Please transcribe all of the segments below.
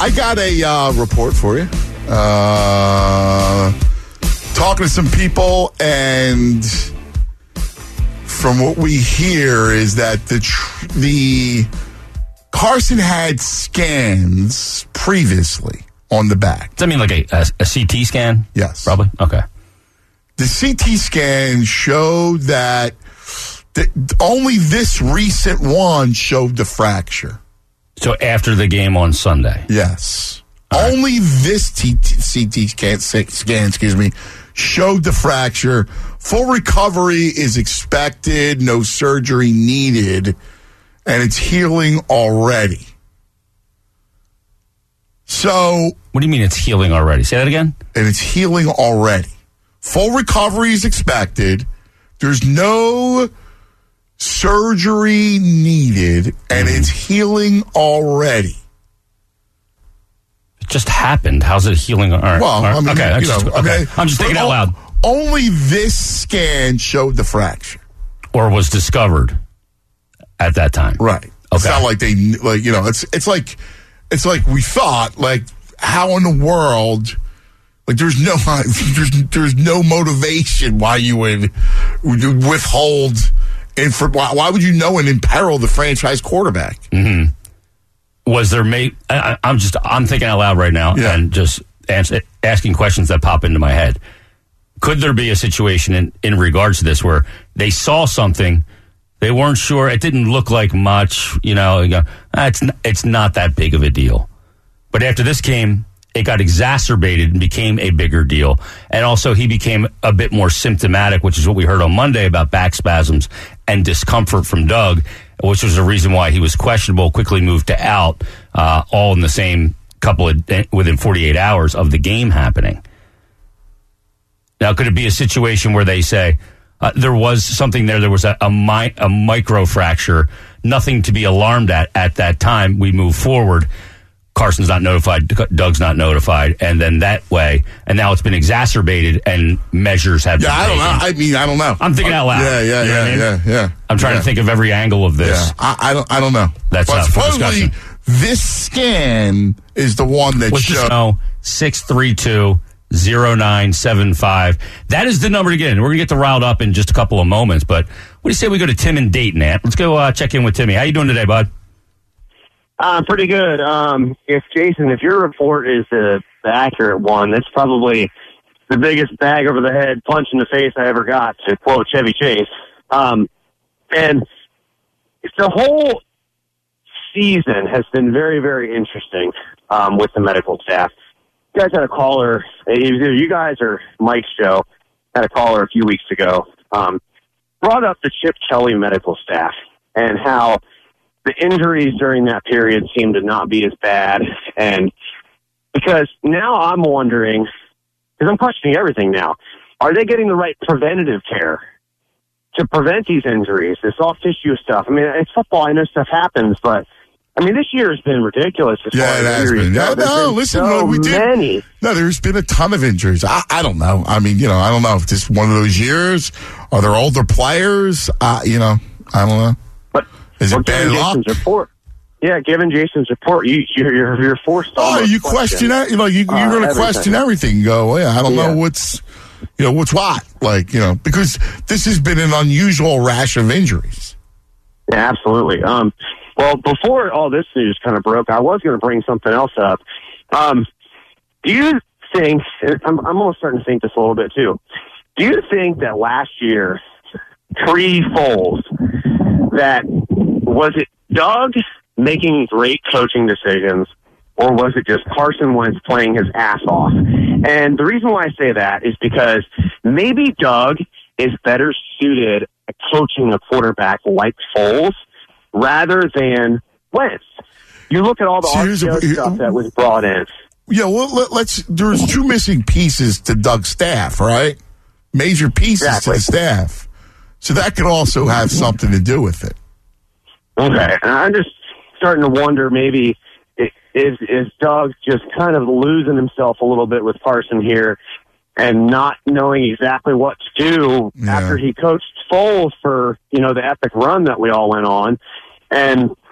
I got a report for you. Talking to some people, and from what we hear is that the Carson had scans previously on the back. Does that mean like a CT scan? Yes. Probably? Okay. The CT scan showed that only this recent one showed the fracture. So after the game on Sunday? Yes. Only this CT scan, showed the fracture. Full recovery is expected, no surgery needed, and it's healing already. So... What do you mean it's healing already? Say that again? And it's healing already. Full recovery is expected. There's no surgery needed, and it's healing already. It just happened. How's it healing? All right. Well, I mean, okay. I'm just thinking out loud. Only this scan showed the fracture. Or was discovered at that time. Right. Okay. It's not like it's like we thought, like, how in the world, like, there's no motivation why you would withhold, why would you know and imperil the franchise quarterback? Mm-hmm. Was there I'm thinking out loud right now and just asking questions that pop into my head. Could there be a situation in regards to this where they saw something, they weren't sure, it didn't look like much, it's not that big of a deal. But after this game, it got exacerbated and became a bigger deal. And also he became a bit more symptomatic, which is what we heard on Monday about back spasms and discomfort from Doug, which was the reason why he was questionable, quickly moved to out, all in the same within 48 hours of the game happening. Now, could it be a situation where they say there was something there was a micro fracture, nothing to be alarmed at that time, we move forward, Carson's not notified, Doug's not notified, and then that way, and now it's been exacerbated and measures have been taken. I don't know. I'm thinking out loud. Yeah. I'm trying to think of every angle of this. Yeah. I don't know. That's but up for discussion. This scan is the one that showed 632-0975. That is the number to get in. We're going to get the riled up in just a couple of moments, but what do you say we go to Tim in Dayton, Ant? Let's go check in with Timmy. How you doing today, bud? Pretty good. If your report is the accurate one, that's probably the biggest bag over the head punch in the face I ever got, to quote Chevy Chase. And the whole season has been very, very interesting with the medical staff. You guys had a caller, either you guys or Mike's show, had a caller a few weeks ago, brought up the Chip Kelly medical staff and how the injuries during that period seemed to not be as bad. And because now I'm wondering, because I'm questioning everything now, are they getting the right preventative care to prevent these injuries, this soft tissue stuff? I mean, it's football. I know stuff happens, but I mean, this year has been ridiculous as far as injuries go. There's been a ton of injuries. I don't know. I mean, I don't know if this is one of those years. Are there older players? I don't know. But is it bad luck? Given Jason's report, you're forced to. Oh, you question that? You're going to question everything. Go, I don't know what's what. Because this has been an unusual rash of injuries. Yeah, absolutely. Well, before all this news kind of broke, I was going to bring something else up. Do you think, I'm almost starting to think this a little bit too, do you think that last year, pre-Foles, that was it Doug making great coaching decisions, or was it just Carson Wentz playing his ass off? And the reason why I say that is because maybe Doug is better suited at coaching a quarterback like Foles rather than Wentz. You look at all the RPO stuff that was brought in. Yeah, well, there's two missing pieces to Doug's staff, right? Major pieces to the staff. So that could also have something to do with it. Okay, and I'm just starting to wonder, maybe is Doug just kind of losing himself a little bit with Carson here and not knowing exactly what to do after he coached Foles for, the epic run that we all went on. And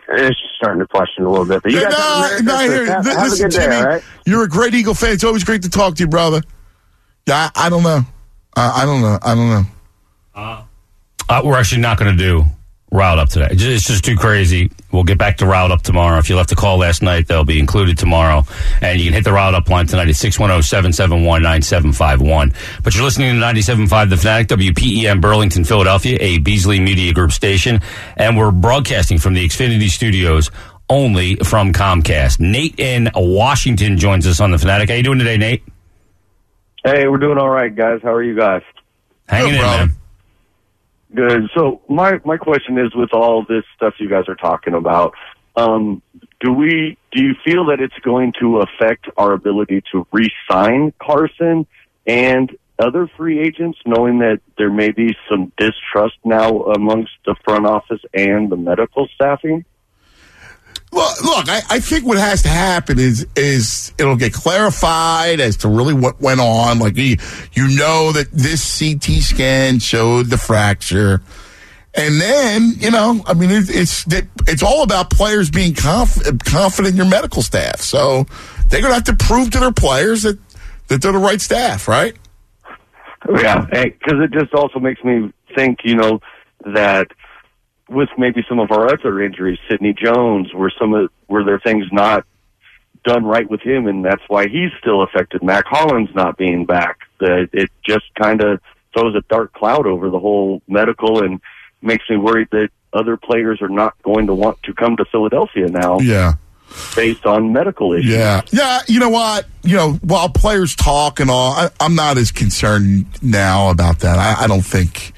It's just starting to question a little bit. But you guys have a good day, Timmy, all right? You're a great Eagle fan. It's always great to talk to you, brother. Yeah, I don't know. I don't know. We're actually not going to do Riled Up today. It's just too crazy. We'll get back to Riled Up tomorrow. If you left a call last night, they'll be included tomorrow. And you can hit the Riled Up line tonight at 610-771-9751. But you're listening to 97.5 The Fanatic, WPEM Burlington, Philadelphia, a Beasley Media Group station. And we're broadcasting from the Xfinity Studios only from Comcast. Nate in Washington joins us on The Fanatic. How you doing today, Nate? Hey, we're doing all right, guys. How are you guys? Hanging in, man. Good. So my question is, with all this stuff you guys are talking about, do you feel that it's going to affect our ability to re-sign Carson and other free agents, knowing that there may be some distrust now amongst the front office and the medical staffing? Well, look, I think what has to happen is it'll get clarified as to really what went on. Like, you know that this CT scan showed the fracture. And then, I mean, it's all about players being confident in your medical staff. So they're going to have to prove to their players that they're the right staff, right? Yeah, because it just also makes me think, that with maybe some of our other injuries, Sidney Jones, were there things not done right with him, and that's why he's still affected. Mac Hollins not being back, it just kind of throws a dark cloud over the whole medical, and makes me worried that other players are not going to want to come to Philadelphia now. Yeah. Based on medical issues. Yeah. You know what? While players talk and all, I'm not as concerned now about that. I don't think.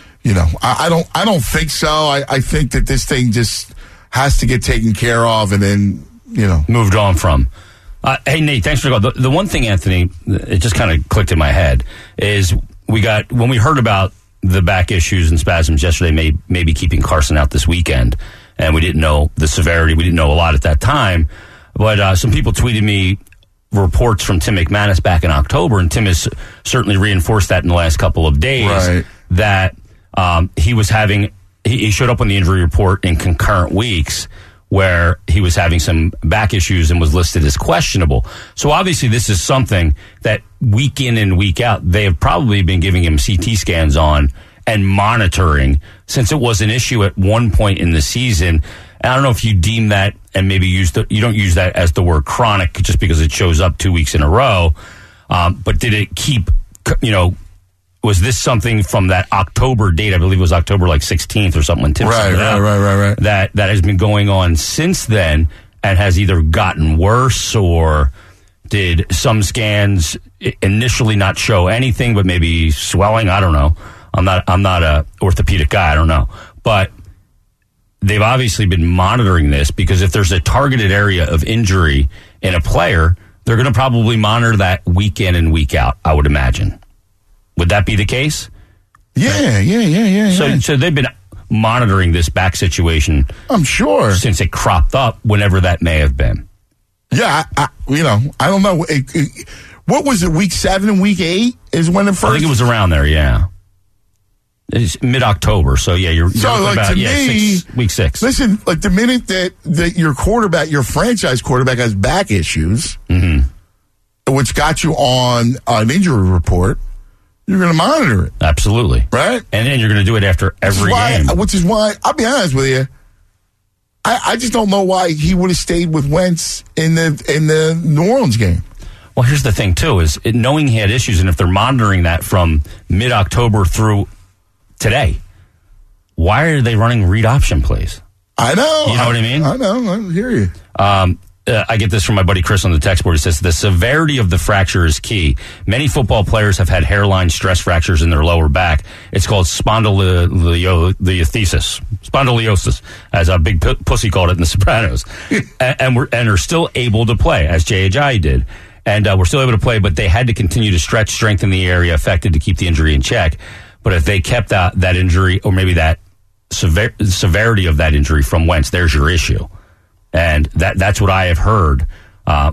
I don't think so. I think that this thing just has to get taken care of and then, moved on from. Hey, Nate, thanks for the call. The one thing, Anthony, it just kind of clicked in my head is when we heard about the back issues and spasms yesterday, maybe keeping Carson out this weekend, and we didn't know the severity. We didn't know a lot at that time. But some people tweeted me reports from Tim McManus back in October, and Tim has certainly reinforced that in the last couple of days, right, that he showed up on the injury report in concurrent weeks where he was having some back issues and was listed as questionable. So obviously this is something that week in and week out, they have probably been giving him CT scans on and monitoring since it was an issue at one point in the season. I don't know if you deem that and maybe you don't use that as the word chronic just because it shows up 2 weeks in a row. But did it keep, was this something from that October date? I believe it was October 16th or something. When Tim right. That has been going on since then and has either gotten worse, or did some scans initially not show anything but maybe swelling? I don't know. I'm not a orthopedic guy. I don't know. But they've obviously been monitoring this, because if there's a targeted area of injury in a player, they're going to probably monitor that week in and week out, I would imagine. Would that be the case? Yeah. So they've been monitoring this back situation, I'm sure, since it cropped up, whenever that may have been. Yeah, I don't know. What was it, week 7 and week 8 is when it first? I think it was around there, yeah. It's mid-October, so yeah, you're about, week 6. Listen, the minute that your quarterback, your franchise quarterback, has back issues, which got you on an injury report, you're going to monitor it. Absolutely. Right? And then you're going to do it after every game. Which is why, I'll be honest with you, I just don't know why he would have stayed with Wentz in the New Orleans game. Well, here's the thing, too, is knowing he had issues, and if they're monitoring that from mid-October through today, why are they running read option plays? I know. You know what I mean? I know. I hear you. I get this from my buddy Chris on the text board. He says, the severity of the fracture is key. Many football players have had hairline stress fractures in their lower back. It's called spondylosis, as a Big Pussy called it in The Sopranos. and are still able to play, as J.H.I. did. And we're still able to play, but they had to continue to stretch, strengthen the area affected to keep the injury in check. But if they kept that injury, or maybe that severity of that injury from Wentz, there's your issue. And that's what I have heard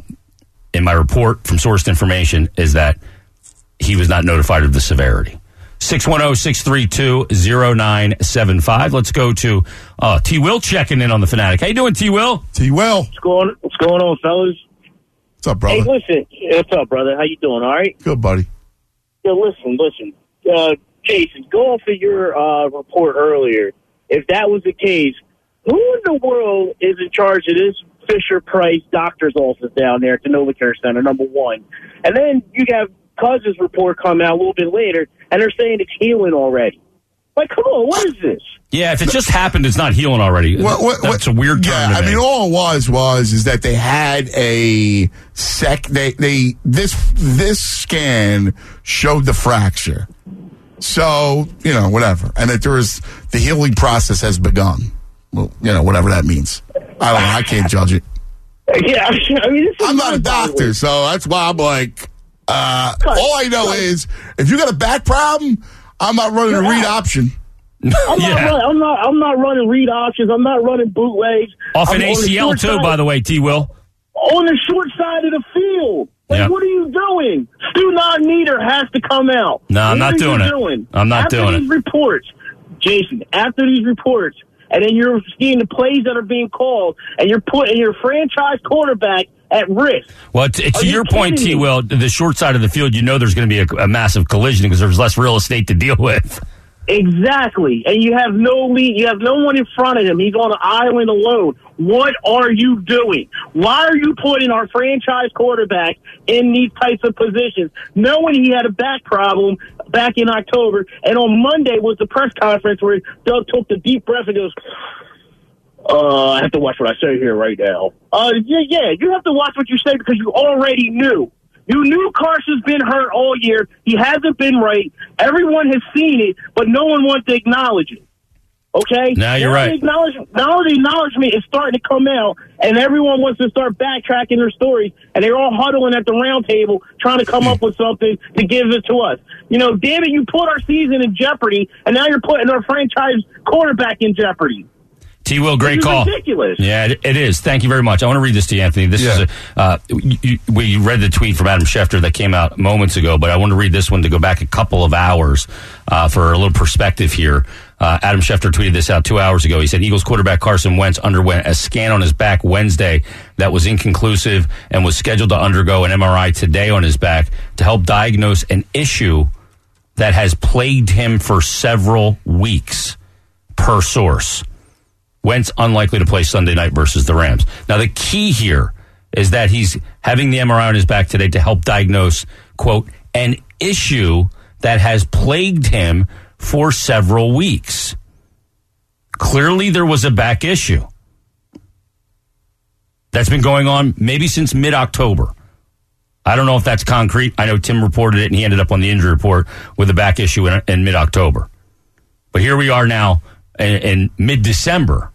in my report from sourced information, is that he was not notified of the severity. 610-632-0975. Let's go to T. Will checking in on the Fanatic. How you doing, T. Will? T. Will. What's going on, fellas? What's up, brother? Hey, listen. What's up, brother? How you doing? All right? Good, buddy. Yeah, listen. Jason, go off of your report earlier. If that was the case, who in the world is in charge of this Fisher-Price doctor's office down there at the NovaCare Center, number one? And then you have Cousins' report come out a little bit later, and they're saying it's healing already. Like, come on, what is this? Yeah, if it just happened, it's not healing already. That's a weird term. Yeah, to I me. mean, all it was that they had a this scan showed the fracture. So, whatever. And that the healing process has begun. Well, whatever that means. I don't know. I can't judge it. Yeah, I mean, I'm not a doctor, so that's why I'm like, all I know is if you got a back problem, I'm not running a read option. I'm not running read options. I'm not running bootlegs. Off an ACL too, by the way, T. Will. On the short side of the field. Like, What are you doing? Stu Nieder has to come out. No, I'm not doing it. I'm not doing it. After these reports, Jason, and then you're seeing the plays that are being called, and you're putting your franchise quarterback at risk. Well, to your point, T. Will, the short side of the field, there's going to be a massive collision because there's less real estate to deal with. Exactly. And you have no lead. You have no one in front of him. He's on an island alone. What are you doing? Why are you putting our franchise quarterback in these types of positions, knowing he had a back problem back in October? And on Monday was the press conference where Doug took the deep breath and goes, I have to watch what I say here right now. Yeah, you have to watch what you say because you already knew. You knew Carson's been hurt all year. He hasn't been right. Everyone has seen it, but no one wants to acknowledge it. Okay? Now you're right. Now the acknowledgement is starting to come out, and everyone wants to start backtracking their stories, and they're all huddling at the round table trying to come up with something to give it to us. Damn it, you put our season in jeopardy, and now you're putting our franchise quarterback in jeopardy. T. Will, great call. Ridiculous. Yeah, it is. Thank you very much. I want to read this to you, Anthony. This is we read the tweet from Adam Schefter that came out moments ago, but I want to read this one to go back a couple of hours for a little perspective here. Adam Schefter tweeted this out 2 hours ago. He said Eagles quarterback Carson Wentz underwent a scan on his back Wednesday that was inconclusive and was scheduled to undergo an MRI today on his back to help diagnose an issue that has plagued him for several weeks, per source. Wentz unlikely to play Sunday night versus the Rams. Now, the key here is that he's having the MRI on his back today to help diagnose, quote, an issue that has plagued him for several weeks. Clearly, there was a back issue that's been going on maybe since mid-October. I don't know if that's concrete. I know Tim reported it, and he ended up on the injury report with a back issue in mid-October. But here we are now in mid-December.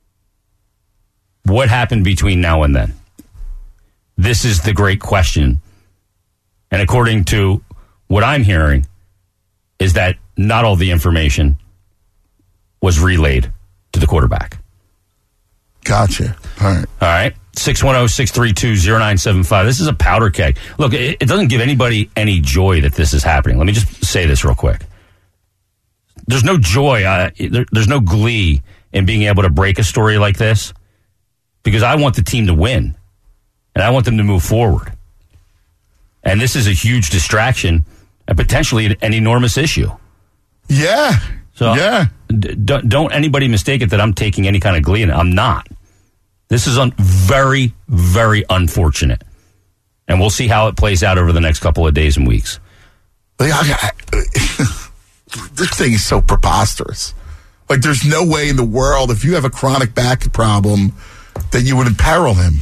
What happened between now and then? This is the great question. And according to what I'm hearing, is that not all the information was relayed to the quarterback. Gotcha. All right. 610-632-0975. This is a powder keg. Look, it doesn't give anybody any joy that this is happening. Let me just say this real quick. There's no joy, there's no glee in being able to break a story like this because I want the team to win and I want them to move forward. And this is a huge distraction and potentially an enormous issue. Yeah. So don't anybody mistake it that I'm taking any kind of glee in it. I'm not. This is very, very unfortunate. And we'll see how it plays out over the next couple of days and weeks. This thing is so preposterous. Like, there's no way in the world, if you have a chronic back problem, that you would imperil him.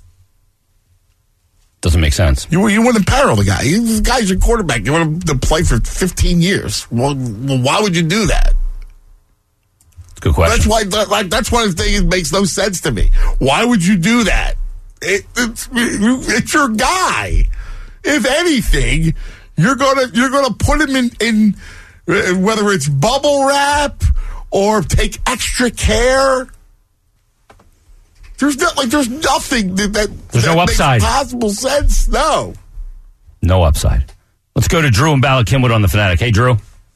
Doesn't make sense. You wouldn't imperil the guy. The guy's your quarterback. You want him to play for 15 years. Well, why would you do that? Good question. That's one of the things that makes no sense to me. Why would you do that? It's your guy. If anything, you're gonna put him in whether it's bubble wrap or take extra care. There's nothing that no upside. Makes possible sense. No upside. Let's go to Drew and Bala Kenwood on the Fanatic. Hey, Drew.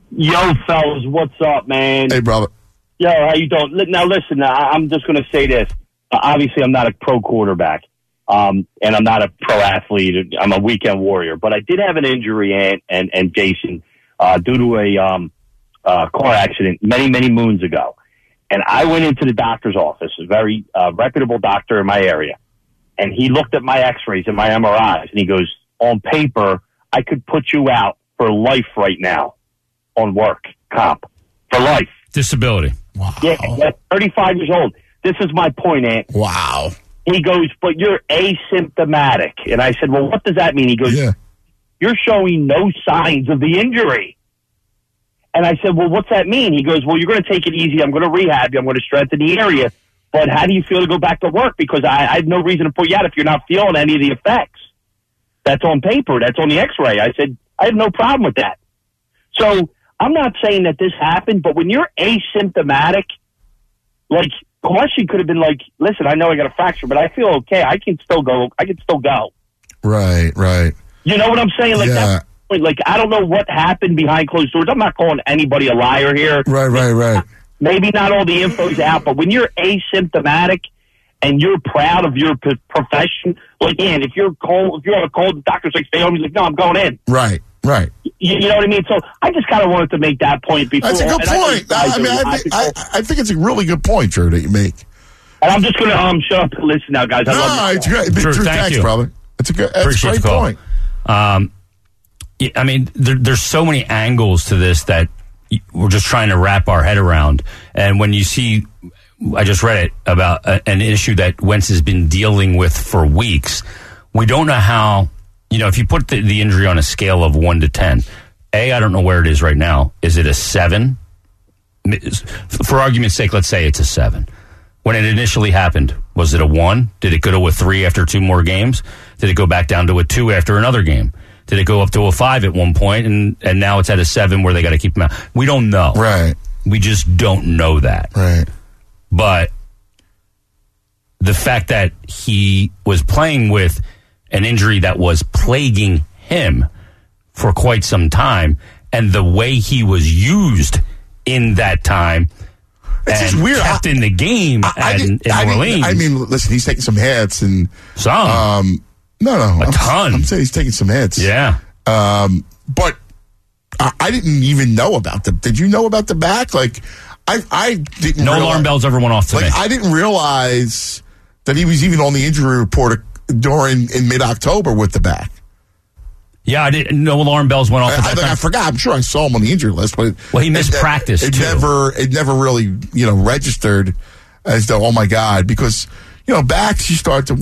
Yo, fellas, what's up, man? Hey, brother. Yo, how you doing? Now, listen, I'm just going to say this. Obviously, I'm not a pro quarterback, and I'm not a pro athlete. I'm a weekend warrior. But I did have an injury, and Jason, due to a car accident many, many moons ago. And I went into the doctor's office, a very reputable doctor in my area, and he looked at my x-rays and my MRIs, and he goes, on paper, I could put you out for life right now on work comp. For life. Disability. Wow. Yeah, 35 years old. This is my point, Ant. Wow. He goes, but you're asymptomatic. And I said, well, what does that mean? He goes, you're showing no signs of the injury. And I said, well, what's that mean? He goes, well, you're going to take it easy. I'm going to rehab you. I'm going to strengthen the area. But how do you feel to go back to work? Because I have no reason to put you out if you're not feeling any of the effects. That's on paper. That's on the x-ray. I said, I have no problem with that. So I'm not saying that this happened, but when you're asymptomatic, like, question could have been like, listen, I know I got a fracture, but I feel okay. I can still go. Right. You know what I'm saying? Like, that's, like, I don't know what happened behind closed doors. I'm not calling anybody a liar here. Right. Maybe not all the info's out, but when you're asymptomatic and you're proud of your profession, like, man, if you're cold, if you have a cold, the doctor's like, stay home. He's like, no, I'm going in. Right. You know what I mean? So I just kind of wanted to make that point before. That's a good point. I think it's a really good point, Drew, that you make. And I'm just going to shut up and listen now, guys. I love it's great. Drew, thanks, you, brother. That's a great point. I mean, there's so many angles to this that we're just trying to wrap our head around. And when you see, I just read it about an issue that Wentz has been dealing with for weeks, we don't know how. You know, if you put the injury on a scale of 1 to 10, I don't know where it is right now. Is it a 7? For argument's sake, let's say it's a 7. When it initially happened, was it a 1? Did it go to a 3 after 2 more games? Did it go back down to a 2 after another game? Did it go up to a 5 at one point, and now it's at a 7 where they got to keep him out? We don't know. Right. We just don't know that. Right. But the fact that he was playing with an injury that was plaguing him for quite some time, and the way he was used in that time, it's just weird. Kept in the game in Orleans. I mean, listen, he's taking some hits and some. No, a ton. I'm saying he's taking some hits. Yeah, but I didn't even know about them. Did you know about the back? Like, I didn't. No alarm bells ever went off to me. I didn't realize that he was even on the injury report in mid-October with the back. Yeah, I didn't. No alarm bells went off. I forgot. I'm sure I saw him on the injury list, but he missed practice. It never really registered as though, oh my God, because backs you start to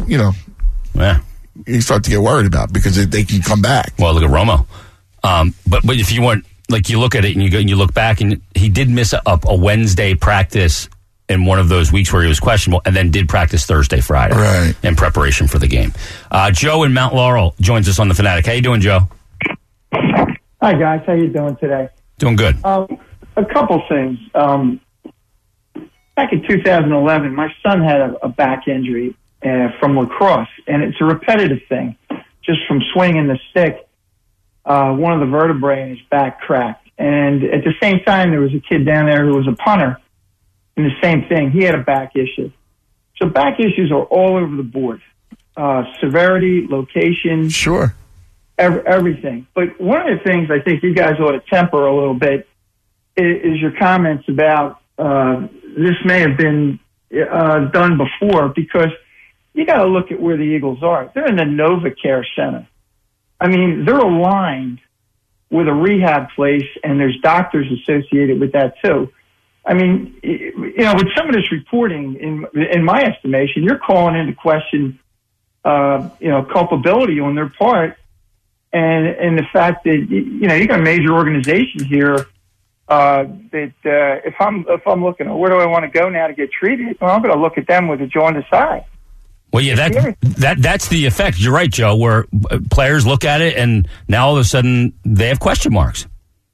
you start to get worried about because they can come back. Well, look at Romo. But if you want, like, you look at it and you look back, and he did miss a Wednesday practice in one of those weeks where he was questionable, and then did practice Thursday, Friday, in preparation for the game. Joe in Mount Laurel joins us on The Fanatic. How you doing, Joe? Hi, guys. How you doing today? Doing good. A couple things. Back in 2011, my son had a back injury from lacrosse, and it's a repetitive thing. Just from swinging the stick, one of the vertebrae in his back cracked. And at the same time, there was a kid down there who was a punter. And the same thing, he had a back issue. So back issues are all over the board. Severity, location. Sure. Everything. But one of the things I think you guys ought to temper a little bit is your comments about this may have been done before, because you got to look at where the Eagles are. They're in the NovaCare Center. I mean, they're aligned with a rehab place, and there's doctors associated with that too. I mean, with some of this reporting, in my estimation, you're calling into question, culpability on their part, and the fact that you got a major organization here that if I'm looking at where do I want to go now to get treated, well, I'm going to look at them with a jaundiced eye. Well, yeah, that's the effect. You're right, Joe. Where players look at it, and now all of a sudden they have question marks.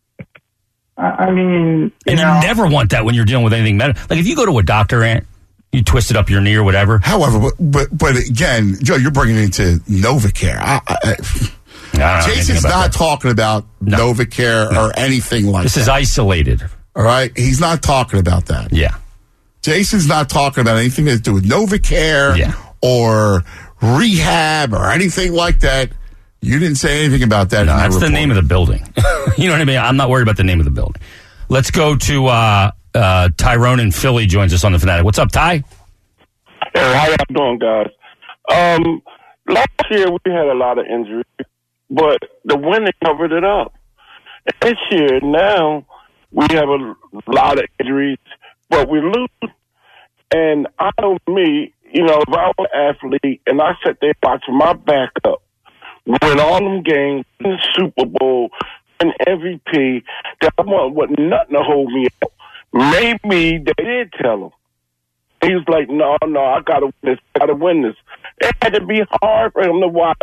I mean, you never want that when you're dealing with anything medical. Like if you go to a doctor, Ant, you twisted up your knee or whatever. However, but again, Joe, you're bringing it into NovaCare. Jason's not talking about Novacare or anything like that. This is isolated. All right? He's not talking about that. Yeah. Jason's not talking about anything to do with Novacare or rehab or anything like that. You didn't say anything about that. No, that's the name of the building. You know what I mean? I'm not worried about the name of the building. Let's go to Tyrone in Philly joins us on the Fanatic. What's up, Ty? Hey, how y'all doing, guys? Last year we had a lot of injuries, but the winning covered it up. This year, now, we have a lot of injuries, but we lose. And I know me, if I was an athlete and I sat there watching my backup win all them games, win the Super Bowl, win MVP, that I want nothing to hold me up. Maybe they did tell him. He was like, no, I gotta win this. It had to be hard for him to watch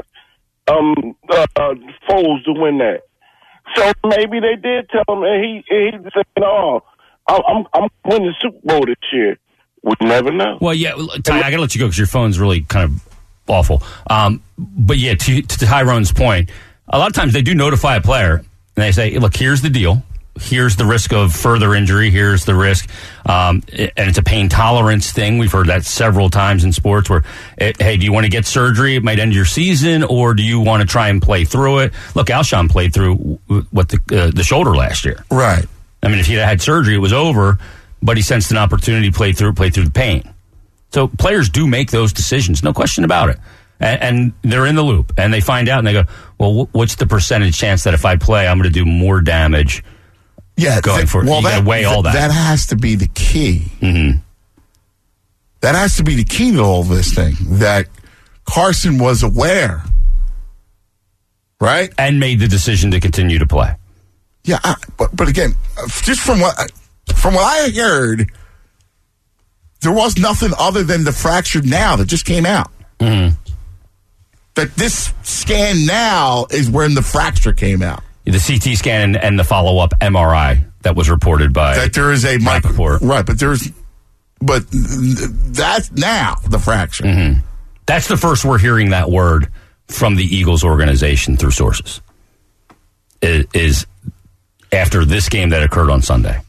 Foles to win that. So maybe they did tell him, and he said, no, I'm winning the Super Bowl this year. We never know. Well, yeah, Ty, I gotta let you go because your phone's really kind of awful. But yeah, to Tyrone's point, a lot of times they do notify a player, and they say, look, here's the deal. Here's the risk of further injury. Here's the risk. And it's a pain tolerance thing. We've heard that several times in sports where, hey, do you want to get surgery? It might end your season, or do you want to try and play through it? Look, Alshon played through the shoulder last year. Right. I mean, if he had surgery, it was over, but he sensed an opportunity to play through the pain. So players do make those decisions, no question about it. And they're in the loop, and they find out, and they go, well, what's the percentage chance that if I play, I'm going to do more damage? Yeah, going for it. You got to weigh all that. That has to be the key. Mm-hmm. That has to be the key to all this thing. That Carson was aware, right, and made the decision to continue to play. Yeah, but again, just from what I heard, there was nothing other than the fractured now that just came out. Mm-hmm. That this scan now is when the fracture came out. The CT scan and the follow-up MRI that was reported by that there is a Rappaport. Right, but that's now the fracture. Mm-hmm. That's the first we're hearing that word from the Eagles organization through sources. It is after this game that occurred on Sunday.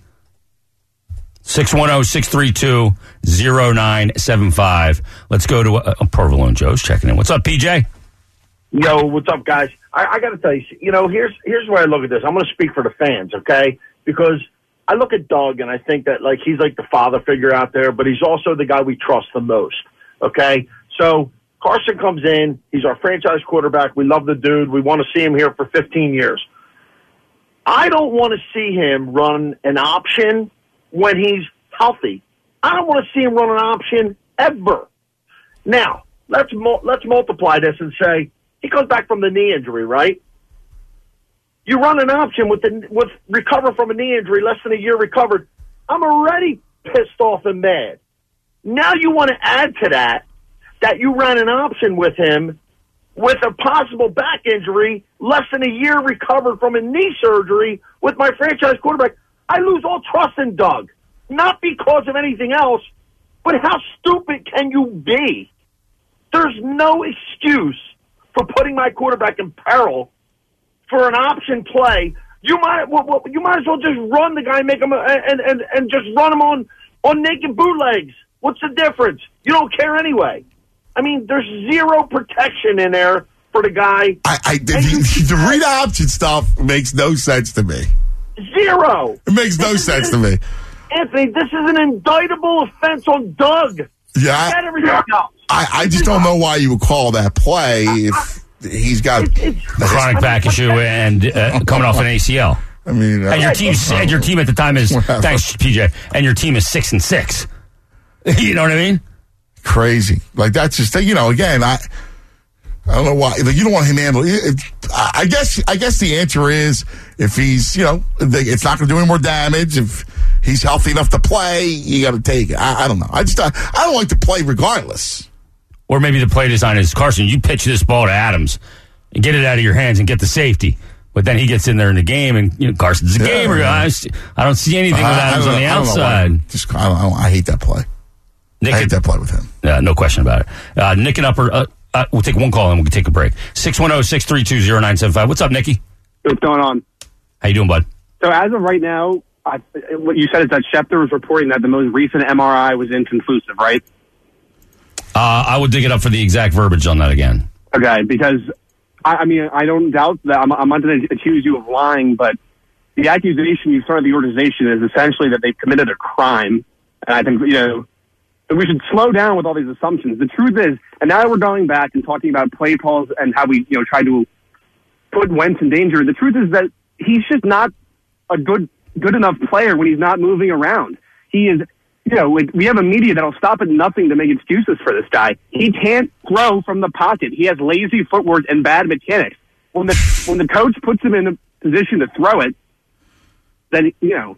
610-632-0975. Let's go to Provolone Joe's checking in. What's up, PJ? Yo, what's up, guys? I got to tell you, here's where I look at this. I'm going to speak for the fans, okay? Because I look at Doug, and I think that, he's like the father figure out there, but he's also the guy we trust the most, okay? So Carson comes in. He's our franchise quarterback. We love the dude. We want to see him here for 15 years. I don't want to see him run an option when he's healthy. I don't want to see him run an option ever. Now, let's multiply this and say, he comes back from the knee injury, right? You run an option with recover from a knee injury, less than a year recovered. I'm already pissed off and mad. Now you want to add to that you ran an option with him with a possible back injury, less than a year recovered from a knee surgery with my franchise quarterback. I lose all trust in Doug. Not because of anything else, but how stupid can you be? There's no excuse for putting my quarterback in peril for an option play. You might as well just run the guy, make him and just run him on naked bootlegs. What's the difference? You don't care anyway. I mean, there's zero protection in there for the guy. The read option stuff makes no sense to me. Zero. It makes no sense to me. Anthony, this is an indictable offense on Doug. Yeah. And everything else. I just don't know why you would call that play if he's got a chronic back issue and coming off an ACL. I mean, and your team at the time is thanks, PJ. And your team is 6-6. You know what I mean? Crazy. That's just again. I don't know why. You don't want him to handle it. I guess the answer is if he's it's not going to do any more damage. If he's healthy enough to play, you got to take it. I don't know. I don't like to play regardless. Or maybe the play design is, Carson, you pitch this ball to Adams and get it out of your hands and get the safety. But then he gets in there in the game, and Carson's a gamer. I don't see anything with Adams on the outside. I hate that play. I hate that play with him. No question about it. Nick in Upper we'll take one call and we'll take a break. 610-632-0975. What's up, Nikki? What's going on? How you doing, bud? So as of right now, what you said is that Schefter was reporting that the most recent MRI was inconclusive, right? I would dig it up for the exact verbiage on that again. Okay, because, I mean, I don't doubt that. I'm not going to accuse you of lying, but the accusation you started the organization is essentially that they've committed a crime. And I think, we should slow down with all these assumptions. The truth is, and now that we're going back and talking about play calls and how we, tried to put Wentz in danger, the truth is that he's just not a good enough player when he's not moving around. He is, we have a media that'll stop at nothing to make excuses for this guy. He can't throw from the pocket. He has lazy footwork and bad mechanics. When the coach puts him in a position to throw it, then, Yeah,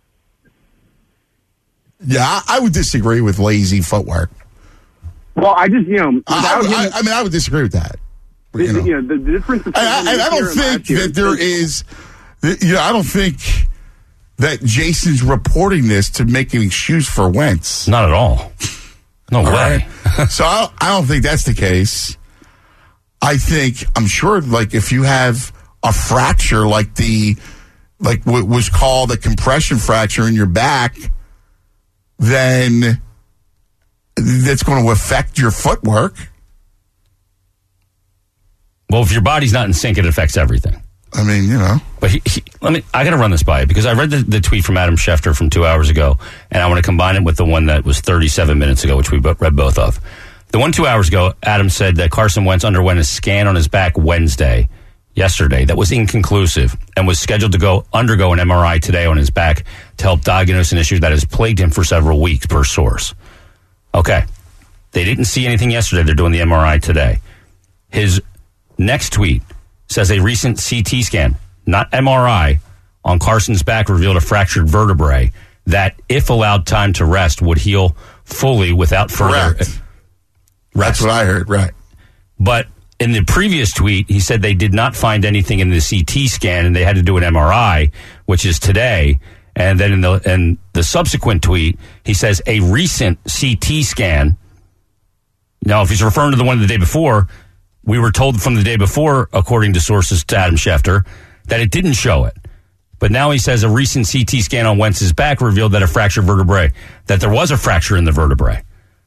I would disagree with lazy footwork. Well, I just, I would disagree with that. The difference between I don't think that there is, I don't think that Jason's reporting this to make an excuse for Wentz. Not at all. No way. Right? So I don't think that's the case. I'm sure, like, if you have a fracture like what was called a compression fracture in your back, then that's going to affect your footwork. Well, if your body's not in sync, it affects everything. I mean, But I got to run this by you because I read the tweet from Adam Schefter from 2 hours ago, and I want to combine it with the one that was 37 minutes ago, which we read both of. The one 2 hours ago, Adam said that Carson Wentz underwent a scan on his back yesterday, that was inconclusive and was scheduled to undergo an MRI today on his back to help diagnose an issue that has plagued him for several weeks, per source. Okay. They didn't see anything yesterday. They're doing the MRI today. His next tweet says a recent CT scan, not MRI, on Carson's back revealed a fractured vertebrae that, if allowed time to rest, would heal fully without further rest. That's what I heard, right. But in the previous tweet, he said they did not find anything in the CT scan and they had to do an MRI, which is today. And then in the subsequent tweet, he says a recent CT scan. Now, if he's referring to the one the day before, we were told from the day before, according to sources to Adam Schefter, that it didn't show it. But now he says a recent CT scan on Wentz's back revealed that that there was a fracture in the vertebrae.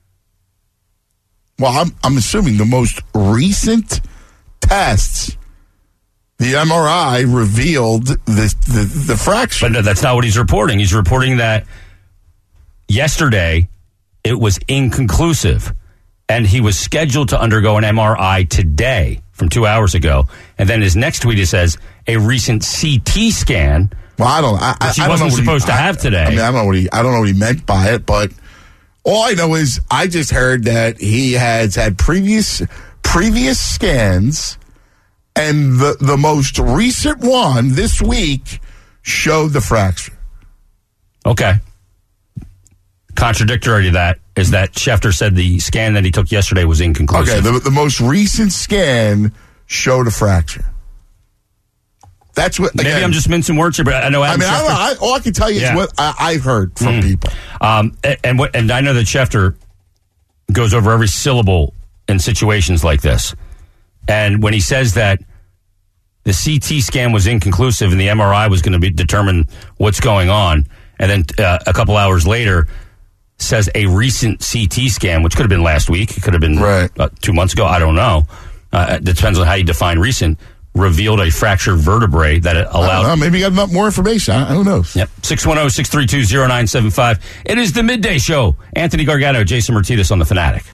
Well, I'm assuming the most recent tests, the MRI revealed the fracture. But no, that's not what he's reporting. He's reporting that yesterday it was inconclusive, and he was scheduled to undergo an MRI today from 2 hours ago. And then his next tweet, it says a recent CT scan. Well, I don't wasn't supposed to have today. I mean, I don't know what he meant by it, but all I know is I just heard that he has had previous scans, and the most recent one this week showed the fracture. Okay. Contradictory to that is that Schefter said the scan that he took yesterday was inconclusive. Okay, the most recent scan showed a fracture. That's what. Again, maybe I'm just mincing words here, but I know. Adam all I can tell you is what I've heard from people. And I know that Schefter goes over every syllable in situations like this. And when he says that the CT scan was inconclusive and the MRI was going to determine what's going on, and then a couple hours later says a recent CT scan, which could have been last week, it could have been 2 months ago, I don't know. It depends on how you define recent. Revealed a fractured vertebrae that it allowed. I don't know, maybe you got more information. Who knows? Yep. 610-632-0975. It is the Midday Show. Anthony Gargano, Jason Martinez on The Fanatic.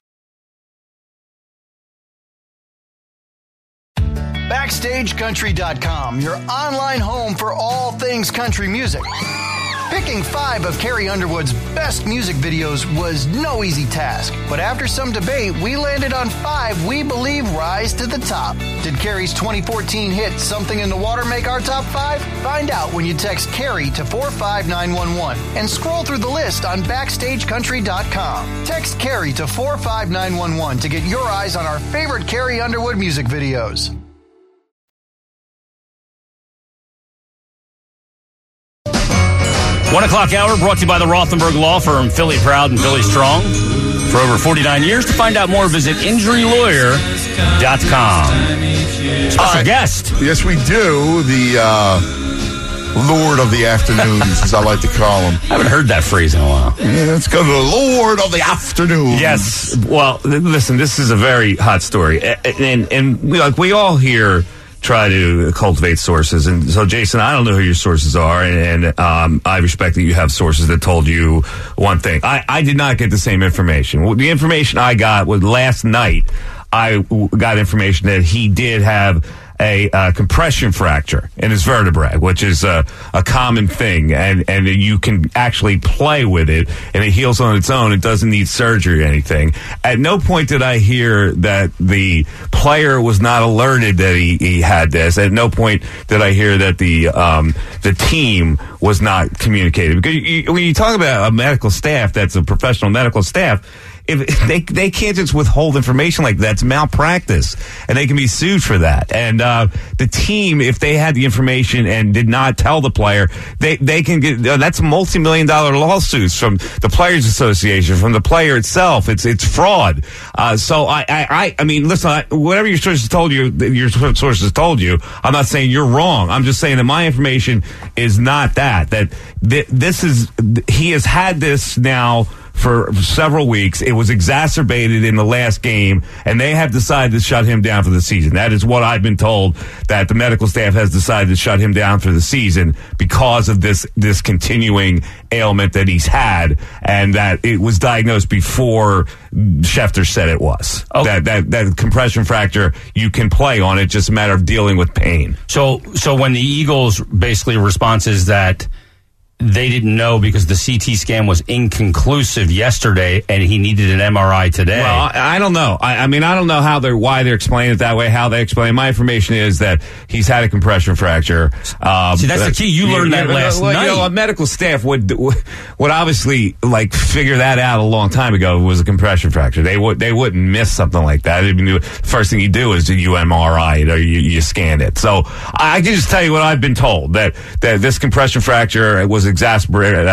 BackstageCountry.com, your online home for all things country music. Picking 5 of Carrie Underwood's best music videos was no easy task, but after some debate, we landed on 5 we believe rise to the top. Did Carrie's 2014 hit Something in the Water make our top 5? Find out when you text Carrie to 45911 and scroll through the list on BackstageCountry.com. Text Carrie to 45911 to get your eyes on our favorite Carrie Underwood music videos. 1 o'clock hour brought to you by the Rothenberg Law Firm, Philly Proud and Philly Strong. for over 49 years. To find out more, visit injurylawyer.com. Special guest. Yes, we do. The Lord of the Afternoons, as I like to call him. I haven't heard that phrase in a while. Yeah, let's go to the Lord of the Afternoon. Yes. Well, listen, this is a very hot story. And we all here try to cultivate sources. And so, Jason, I don't know who your sources are, and I respect that you have sources that told you one thing. I did not get the same information. The information I got was last night. I got information that he did have a compression fracture in his vertebrae, which is a common thing, and you can actually play with it, and it heals on its own. It doesn't need surgery or anything. At no point did I hear that the player was not alerted that he had this. At no point did I hear that the team was not communicated. Because when you talk about a medical staff that's a professional medical staff, if they can't just withhold information like that. It's malpractice, and they can be sued for that. And the team, if they had the information and did not tell the player, they can get that's multi-million-dollar lawsuits from the Players Association, from the player itself. It's fraud. So I mean, listen, whatever your sources told you, I'm not saying you're wrong. I'm just saying that my information is not that this is he has had this now for several weeks. It was exacerbated in the last game, and they have decided to shut him down for the season. That is what I've been told, that the medical staff has decided to shut him down for the season because of this continuing ailment that he's had, and that it was diagnosed before Schefter said it was. Okay. That compression fracture, you can play on it, just a matter of dealing with pain. So when the Eagles basically response is that they didn't know because the CT scan was inconclusive yesterday, and he needed an MRI today. Well, I don't know. I mean, I don't know why they're explaining it that way. How they explain. My information is that he's had a compression fracture. See, that's the key. You learned that last night. A medical staff would obviously figure that out a long time ago. It was a compression fracture. They wouldn't miss something like that. I mean, the first thing you do is you MRI it or you scan it. So I can just tell you what I've been told, that this compression fracture was exacerbated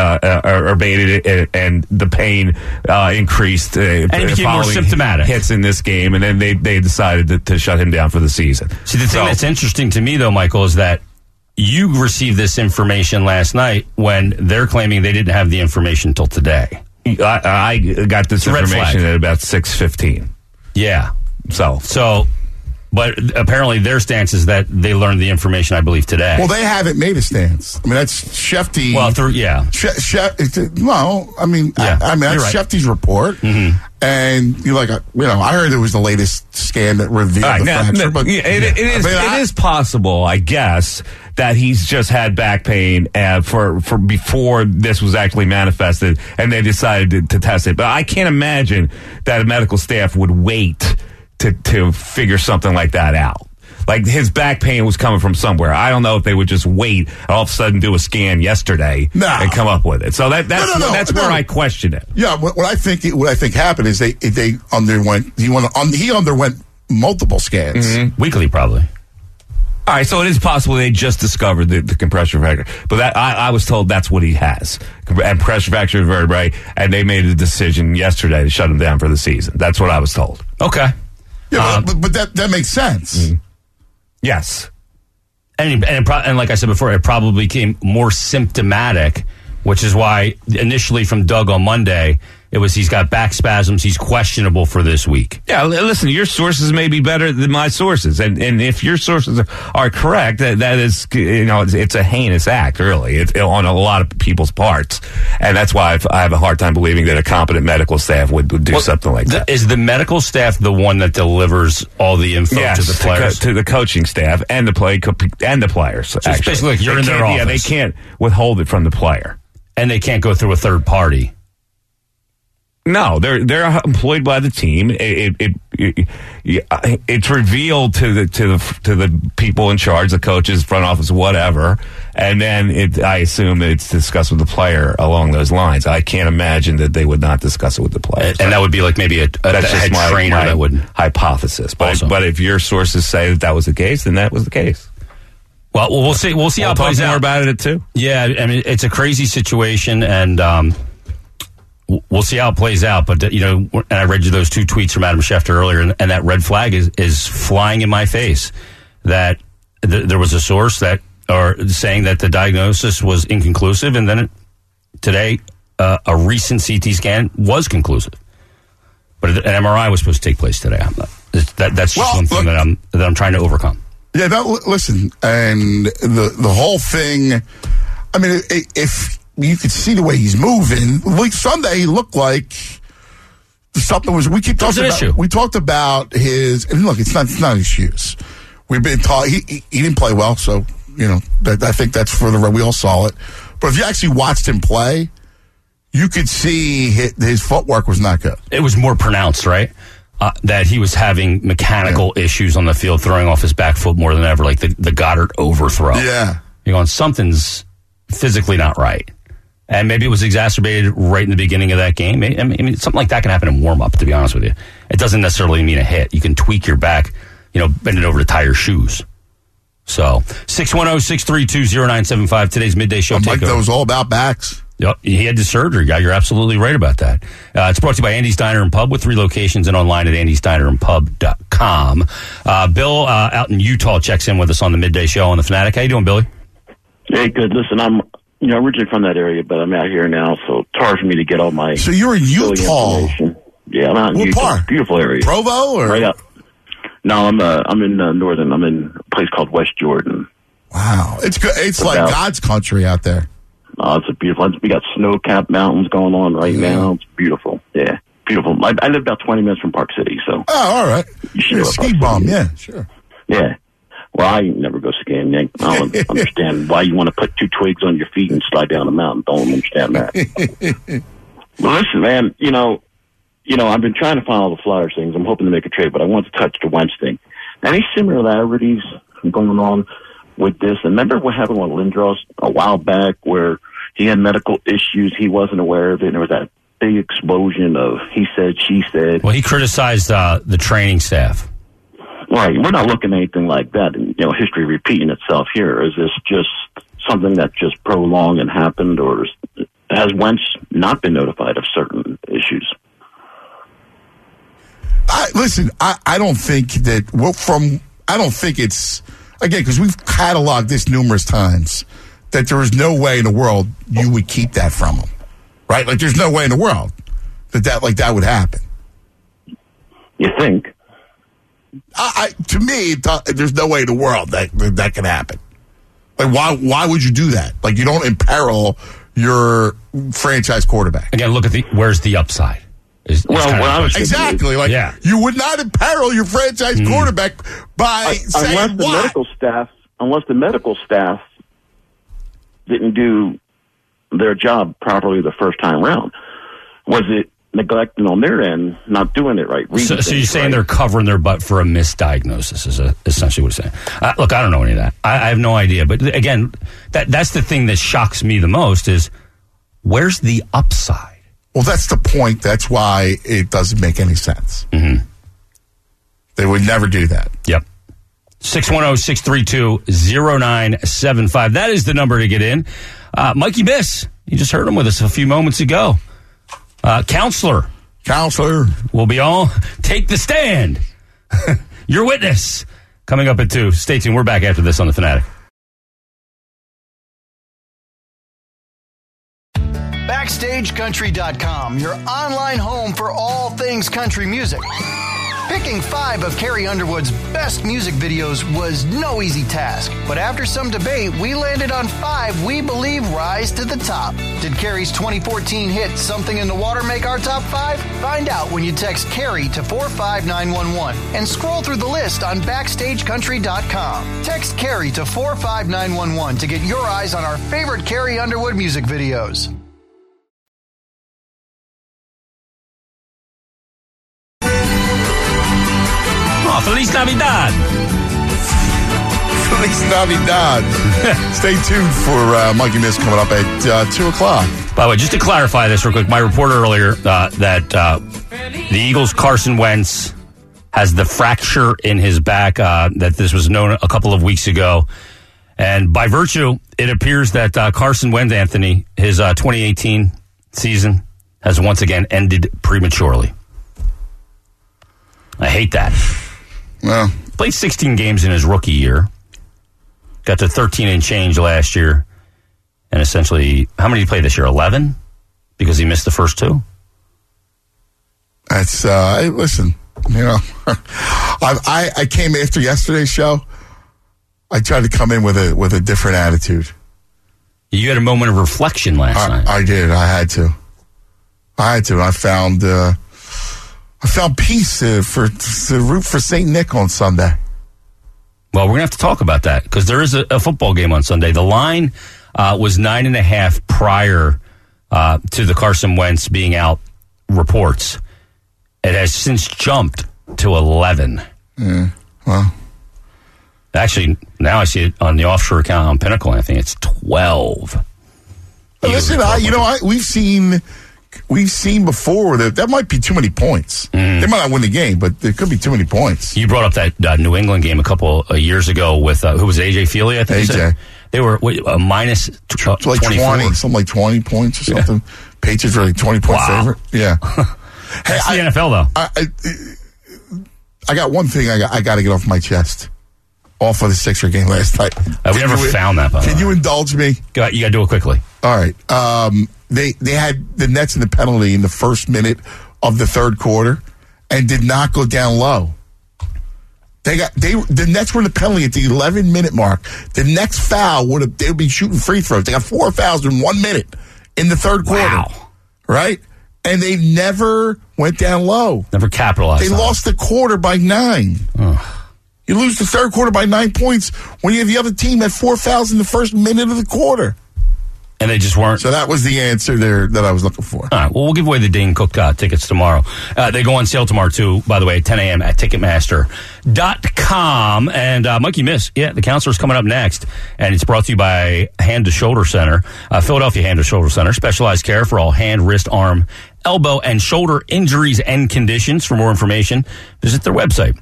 and the pain increased and it became more symptomatic hits in this game, and then they decided to shut him down for the season. See, the thing that's interesting to me, though, Michael, is that you received this information last night when they're claiming they didn't have the information until today. I got this information at about 6:15. Yeah. So but apparently their stance is that they learned the information, I believe, today. Well, they haven't made a stance. I mean, that's Shefty. Well, that's Shefty's report. Mm-hmm. And I heard it was the latest scan that revealed the fracture. But it is possible, I guess, that he's just had back pain for before this was actually manifested, and they decided to test it. But I can't imagine that a medical staff would wait to figure something like that out. Like, his back pain was coming from somewhere. I don't know if they would just wait and all of a sudden do a scan yesterday and come up with it. So that's where I question it. Yeah, what I think happened is he underwent multiple scans. Mm-hmm. Weekly, probably. All right, so it is possible they just discovered the compression fracture. But I was told that's what he has. Compression fracture of vertebrae, and they made a decision yesterday to shut him down for the season. That's what I was told. Okay. Yeah, but that makes sense. Mm-hmm. Yes. And like I said before, it probably became more symptomatic, which is why initially from Doug on Monday, it was he's got back spasms, he's questionable for this week. Yeah, listen, your sources may be better than my sources, and if your sources are correct, that is, it's a heinous act, really, it's on a lot of people's parts, and that's why I have a hard time believing that a competent medical staff would do something like that. Is the medical staff the one that delivers all the info to the players? to the coaching staff and the players. So it's basically like you're in their office. Yeah, they can't withhold it from the player, and they can't go through a third party. No, they're employed by the team. It's revealed to the people in charge, the coaches, front office, whatever, and then I assume it's discussed with the player along those lines. I can't imagine that they would not discuss it with the player. And that would be like maybe a head trainer that would hypothesis. But if your sources say that was the case, then that was the case. Well, we'll see. We'll see how it plays out. More about it too. Yeah, I mean, it's a crazy situation, and we'll see how it plays out. But, and I read you those 2 tweets from Adam Schefter earlier, and that red flag is flying in my face that there was a source that saying that the diagnosis was inconclusive, and then today a recent CT scan was conclusive. But an MRI was supposed to take place today. That's just something that I'm trying to overcome. Yeah, listen, and the whole thing, I mean, if you could see the way he's moving, like Sunday, he looked like something was. We keep talking about. We talked about his. And look, it's not an excuse. We've been taught he didn't play well, so I think that's for the. We all saw it, but if you actually watched him play, you could see his footwork was not good. It was more pronounced, right? That he was having mechanical issues on the field, throwing off his back foot more than ever, like the Goddard overthrow. Yeah, you're going, something's physically not right. And maybe it was exacerbated right in the beginning of that game. I mean, something like that can happen in warm-up, to be honest with you. It doesn't necessarily mean a hit. You can tweak your back, bend it over to tie your shoes. So, 610-632-0975, today's midday show takeover. Mike, that was all about backs. Yep, he had the surgery. Yeah, you're absolutely right about that. It's brought to you by Andy's Diner and Pub with 3 locations and online at andysdinerandpub.com. Bill out in Utah checks in with us on the midday show on the Fanatic. How you doing, Billy? Hey, good. Listen, I'm originally from that area, but I'm out here now, so it's hard for me to get all my. So you're in Utah? Yeah, I'm out in Utah. Part? Beautiful area. Provo or right up? No, I'm in northern. I'm in a place called West Jordan. Wow, it's good. It's like God's country out there. Oh, it's a beautiful. We got snow-capped mountains going on right now. It's beautiful. Yeah, beautiful. I live about 20 minutes from Park City, so. Oh, all right. You're a ski bum, yeah, sure. Yeah. Well, I never go skiing. I don't understand why you want to put 2 twigs on your feet and slide down a mountain. Don't understand that. Well, listen, man, I've been trying to find all the Flyers things. I'm hoping to make a trade, but I want to touch the Wentz thing. Any similarities going on with this? And remember what happened with Lindros a while back where he had medical issues, he wasn't aware of it, and there was that big explosion of he said, she said. Well, he criticized the training staff. Right. We're not looking at anything like that. And, history repeating itself here. Is this just something that just prolonged and happened, or has Wentz not been notified of certain issues? Listen, I don't think that. I don't think it's again because we've cataloged this numerous times that there is no way in the world you would keep that from him, right? Like there's no way in the world that would happen. You think? To me, there's no way in the world that can happen. Like, why would you do that? Like, you don't imperil your franchise quarterback. Again, look at where's the upside? Exactly. Like, you would not imperil your franchise quarterback by saying unless the medical staff didn't do their job properly the first time round. Was it neglecting on their end, not doing it right? So you're saying they're covering their butt for a misdiagnosis is essentially what you're saying. Look, I don't know any of that. I have no idea. But again, that's the thing that shocks me the most is where's the upside? Well, that's the point. That's why it doesn't make any sense. Mm-hmm. They would never do that. Yep. 610-632-0975. That is the number to get in. Mikey Biss, you just heard him with us a few moments ago. Counselor will be all take the stand. Your witness coming up at 2. Stay tuned. We're back after this on the Fanatic. BackstageCountry.com, your online home for all things country music. Picking 5 of Carrie Underwood's best music videos was no easy task, but after some debate, we landed on 5 we believe rise to the top. Did Carrie's 2014 hit Something in the Water make our top 5? Find out when you text Carrie to 45911 and scroll through the list on BackstageCountry.com. Text Carrie to 45911 to get your eyes on our favorite Carrie Underwood music videos. Feliz Navidad. Feliz Navidad. Stay tuned for Mikey Biss coming up at 2 o'clock. By the way, just to clarify this real quick, my report earlier that the Eagles' Carson Wentz has the fracture in his back, that this was known a couple of weeks ago. And by virtue, it appears that Carson Wentz, Anthony, his 2018 season, has once again ended prematurely. I hate that. Well, played 16 games in his rookie year. Got to 13 and change last year. And essentially, how many did he play this year? 11? Because he missed the first 2? That's, listen, I came after yesterday's show. I tried to come in with a different attitude. You had a moment of reflection last night. I did. I had to. I found peace to root for St. Nick on Sunday. Well, we're going to have to talk about that because there is a football game on Sunday. The line was 9.5 prior to the Carson Wentz being out reports. It has since jumped to 11. Well, actually, now I see it on the offshore account on Pinnacle, and I think it's 12. Listen, we've seen before that might be too many points. They might not win the game, but there could be too many points. You brought up that New England game a couple of years ago with who was it, AJ Feely? I think AJ. They were minus like 20, something like 20 points or something. Yeah. Patriots were like 20-point favorite. Yeah. That's the NFL, though. I got one thing I got to get off my chest. Off of the Sixer game last night. We never found that. Can you indulge me? Go ahead, you got to do it quickly. All right. They had the Nets in the penalty in the first minute of the third quarter and did not go down low. The Nets were in the penalty at the 11-minute mark. The next foul they would be shooting free throws. They got 4 fouls in 1 minute in the third quarter. Wow. Right? And they never went down low. Never capitalized. They lost the quarter by 9. You lose the third quarter by 9 points when you have the other team at 4 fouls in the first minute of the quarter. And they just weren't. So that was the answer there that I was looking for. All right. Well, we'll give away the Dane Cook tickets tomorrow. They go on sale tomorrow, too, by the way, at 10 a.m. at Ticketmaster.com. And Mikey Miss, the counselor's coming up next. And it's brought to you by Hand to Shoulder Center. Philadelphia Hand to Shoulder Center. Specialized care for all hand, wrist, arm, elbow, and shoulder injuries and conditions. For more information, visit their website,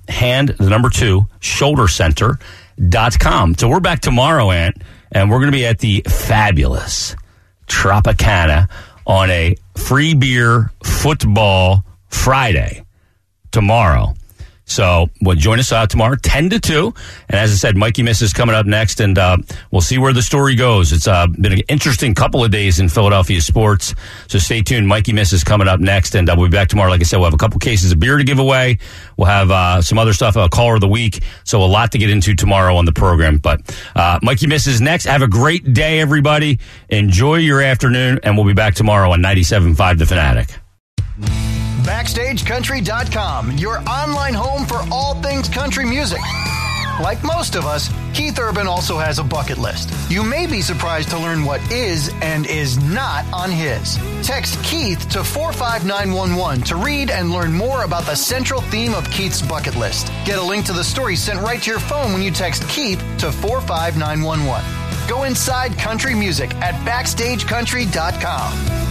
shouldercenter.com. So we're back tomorrow, Ant. And we're going to be at the fabulous Tropicana on a free beer football Friday tomorrow. So join us tomorrow, 10 to 2. And as I said, Mikey Miss is coming up next, and we'll see where the story goes. It's been an interesting couple of days in Philadelphia sports. So stay tuned. Mikey Miss is coming up next, and we'll be back tomorrow. Like I said, we'll have a couple cases of beer to give away. We'll have some other stuff, a caller of the week. So a lot to get into tomorrow on the program. But Mikey Miss is next. Have a great day, everybody. Enjoy your afternoon, and we'll be back tomorrow on 97.5 The Fanatic. BackstageCountry.com, your online home for all things country music. Like most of us, Keith Urban also has a bucket list. You may be surprised to learn what is and is not on his. Text Keith to 45911 to read and learn more about the central theme of Keith's bucket list. Get a link to the story sent right to your phone when you text Keith to 45911. Go inside country music at BackstageCountry.com.